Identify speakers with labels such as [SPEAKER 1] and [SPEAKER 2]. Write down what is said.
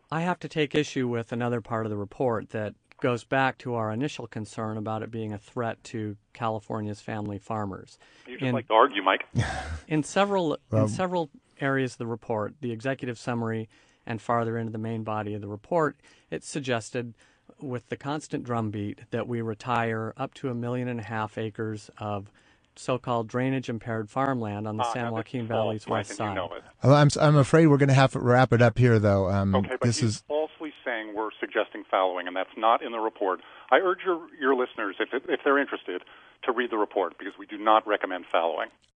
[SPEAKER 1] I have to take issue with another part of the report that goes back to our initial concern about it being a threat to California's family farmers.
[SPEAKER 2] You just like to argue, Mike.
[SPEAKER 1] In several areas of the report, the executive summary and farther into the main body of the report, it suggested, with the constant drumbeat, that we retire up to 1.5 million acres of so-called drainage-impaired farmland on the San Joaquin Valley's west side.
[SPEAKER 2] You know it.
[SPEAKER 3] Well, I'm afraid we're going to have to wrap it up here, though.
[SPEAKER 2] Okay, but he's falsely saying we're suggesting fallowing, and that's not in the report. I urge your listeners, if they're interested, to read the report, because we do not recommend fallowing.